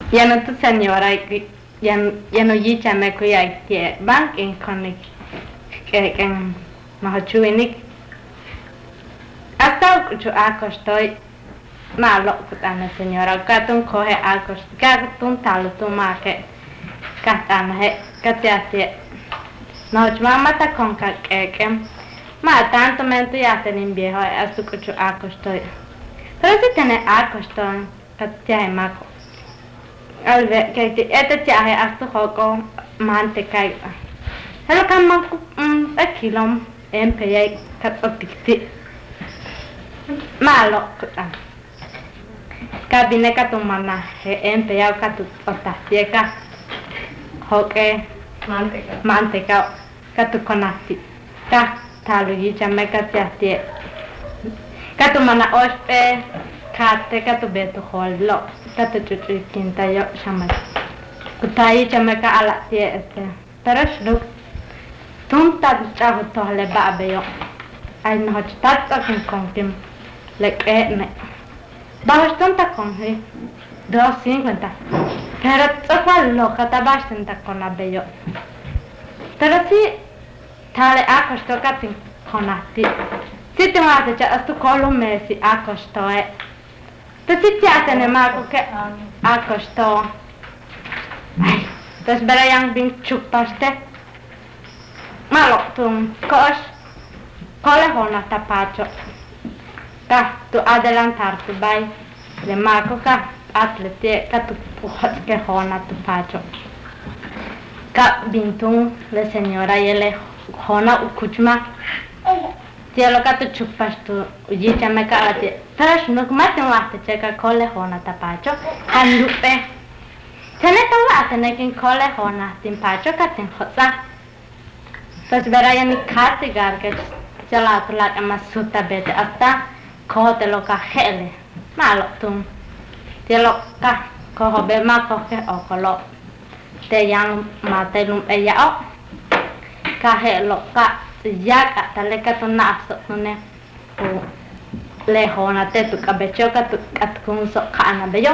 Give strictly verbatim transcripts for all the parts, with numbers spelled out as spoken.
Ya no tu señora ya ya no yicha me kuya que bank en con que que no chuinik hasta yo acostoy malo kutana señora katun coge acos katun tal tu ma que katana he katiate no mamá ta con que que ma tanto mente ya ten viejo hasta que yo acostoy pero si tiene acostoy katia maco al ver que este chaje hasta joco manteca hello kan man um akilom empe kat optikti malo kutan kabine katumana he empe ya katu otasieka hoke manteca manteca katu konati ta talu yicha me katiate katumana ospe kate katu beto hollo katu chuchu kinta yo shamal kutai chama ka ala tie este pero shuk tum ta chaho to le babe yo ai no tat ta con con le que me vamos tonta con he dos cincuenta pero tsoka lo kata bastante con la bello pero si tale acosto katin konati si te mate cha astu kolo mesi acosto e te si ti atene marco che acosto ai te sbera yang bin chupaste malo tum kos kole hona tapacho ta tu adelantar tu bai le marco ka atlete ka tu puhat ke hona tu pacho ka bintung le señora yele hona ukuchma tielo ka tu chupas tu uji chame ka ate tras nuk mate wate cheka kole hona tapacho kandupe tene to wate nekin kole hona tin pacho ka tin khotsa tas beraya ni khate gar ke chala tu la ma suta bete asta kote lo ka hele malo tum tielo ka ko hobe ma ko ke okolo te yang mate lum e ya o ka he lo ka ya ka tale ka to na so ne o le hona te tu ka becho ka tu kat kun so ka na beyo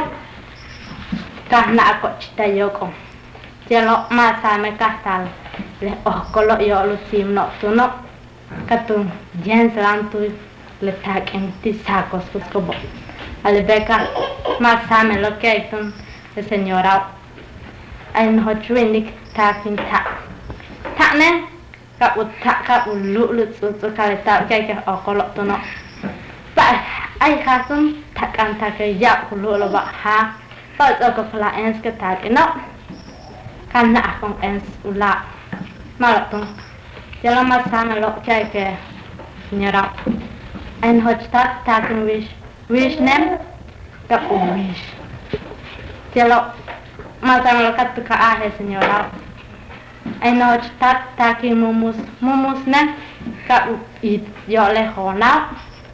ka na ko chita yo ko tielo ma sa me ka tal le okolo yo lu sim no tu no ka tu jen slan tu le tak en ti sacos ko bo ale beka ma sa me lo ke tun le señora ai no chuinik ta fin ta ta ne ka utta ka ulu lu tsu tsu ka le ta ke ke okolo to no ba ai ka sun ta kan ta ke ya ulu lo ba ha ba to ko fla ens ke ta ke no kan na kon ens ula ma lo to ya la ma sa me lo ke ke señora en hochtat ta kan wish wish nem ka wish Cielo, matang lokat tu ka ahe señora. Ay no tat taki mumus mumus ne ka it yo le hona.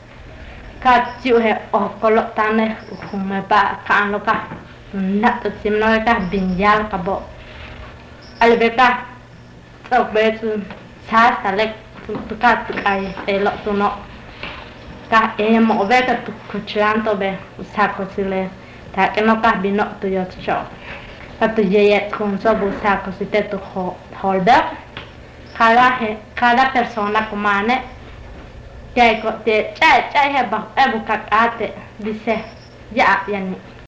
Ka chiu he o kolok tane hume ba ka an loka. Na tu sim no ka binjal ka bo. Al beta tok be tu sa salek tu ka tu kai e lo tu no. Ka e mo be ka tu kuchanto be usako sile. Ta que no ka bino tu yo cho ka tu ye con so busa ko si te tu holder cada cada persona comane que ko te cha cha he ba e bu ka ate dice ya yani